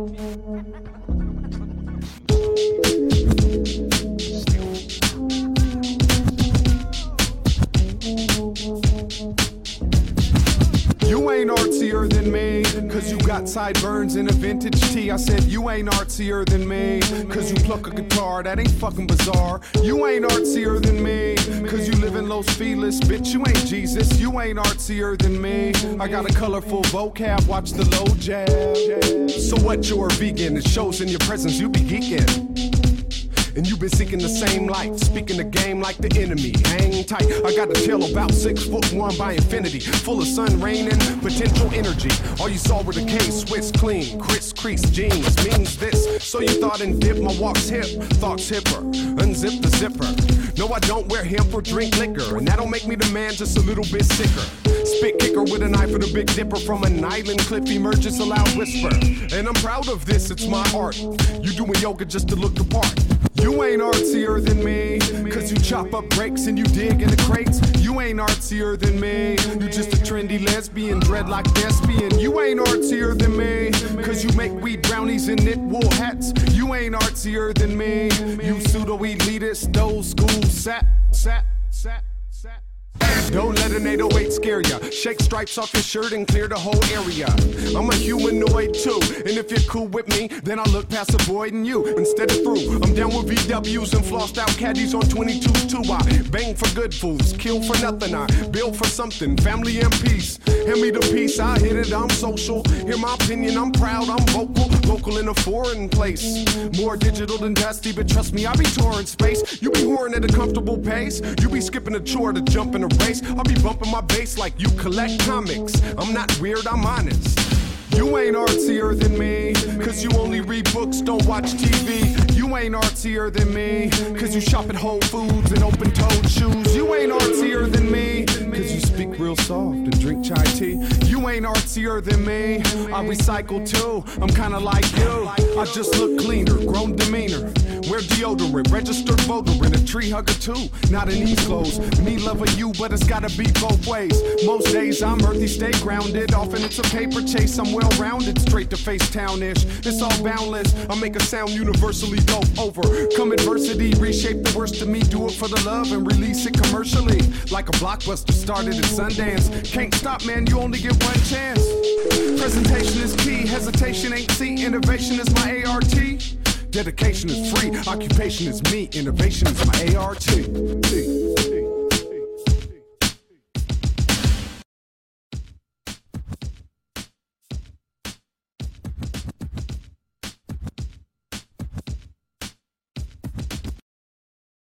You ain't artsier than me, cause you got sideburns and a vintage tee. I said you ain't artsier than me, cause you pluck a guitar, that ain't fucking bizarre. You ain't artsier than me, cause you live in Los Feliz, bitch, you ain't Jesus. You ain't artsier than me, I got a colorful vocab, watch the low jab. So what, you're a vegan, it shows in your presence, you be geeking. And you've been seeking the same light, speaking the game like the enemy. Hang tight, I got a tail about 6'1" by infinity, full of sun, rain, and potential energy. All you saw were the K-Swiss clean, Chris Crease jeans, means this. So you thought and dip, my walk's hip, thoughts hipper, unzip the zipper. No, I don't wear hemp or drink liquor, and that don't make me the man, just a little bit sicker. Spit kicker with a knife of the Big Dipper, from an island cliff emerges a loud whisper. And I'm proud of this, it's my art. You doing yoga just to look the part. You ain't artsier than me, cause you chop up breaks and you dig in the crates. You ain't artsier than me, you just a trendy lesbian, dreadlock thespian. You ain't artsier than me, cause you make weed brownies and knit wool hats. You ain't artsier than me, you pseudo-elitist, old school sap. Don't let an 808 scare ya. Shake stripes off your shirt and clear the whole area. I'm a humanoid too, and if you're cool with me, then I'll look past avoiding you instead of through. I'm down with VWs and flossed out caddies on 22s too. I bang for good fools, kill for nothing. I build for something, family and peace. Hand me the peace, I hit it, I'm social. Hear my opinion, I'm proud, I'm vocal. Local in a foreign place. More digital than dusty, but trust me, I be touring space. You be whoring at a comfortable pace. You be skipping a chore to jump in a race. I'll be bumping my bass like you collect comics. I'm not weird, I'm honest. You ain't artsier than me, cause you only read books, don't watch TV. You ain't artsier than me, cause you shop at Whole Foods and open-toed shoes. You ain't artsier than me, cause you speak real soft and drink chai tea. You ain't artsier than me, I recycle too, I'm kinda like you. I just look cleaner, grown demeanor. Wear deodorant, registered voter, and a tree hugger too. Not in these clothes, me love of you, but it's gotta be both ways. Most days I'm earthy, stay grounded. Often it's a paper chase, I'm well-rounded, straight to face town-ish. It's all boundless, I make a sound universally dope. Overcome adversity, reshape the worst of me, do it for the love and release it commercially. Like a blockbuster started at Sundance. Can't stop, man, you only get one chance. Presentation is key, hesitation ain't C. Innovation is my ART. Dedication is free, occupation is me, innovation is my ART.